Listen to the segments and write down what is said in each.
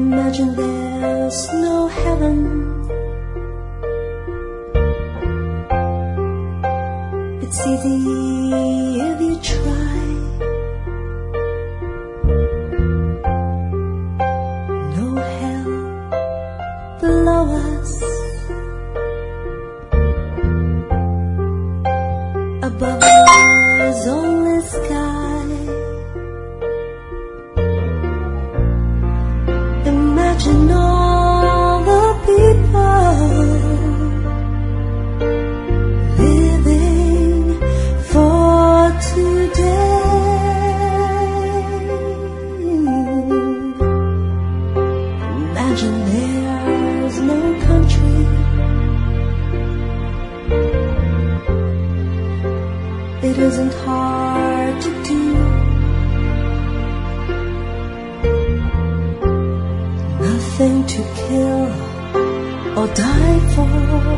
Imagine there's no heaven. It's easy if you try. No hell below us. Above us only sky. Imagine all the people living for today. Imagine there's no country. It isn't hard to do. Nothing to kill or die for.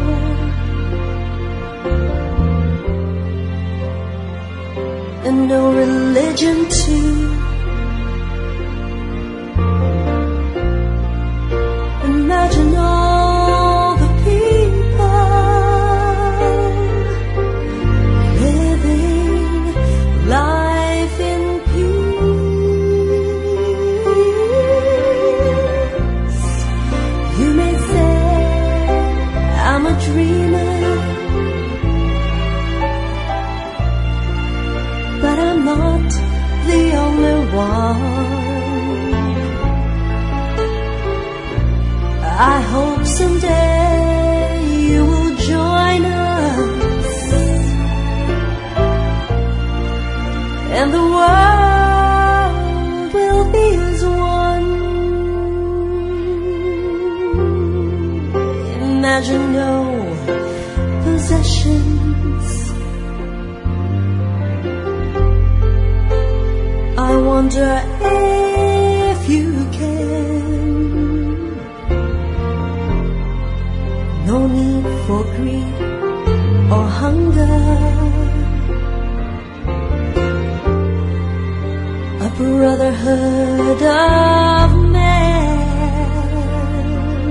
And no religion too. Imagine all the people living life in peace. You may say I'm a dreamer, but I'm not the only one. I hope someday you will join us, and the world will be as one. Imagine no possessions. I wonder if you can. No need for greed or hunger. A brotherhood of men.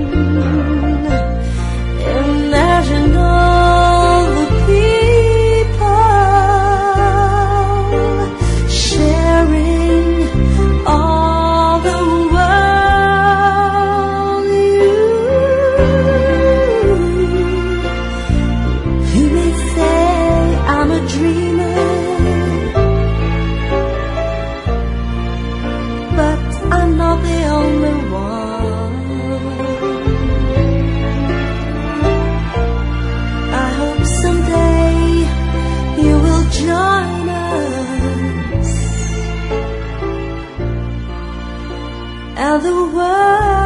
Imagine all the people sharing all the world. You may say I'm a dreamer, but I'm not the only one. I hope someday you will join us, and the world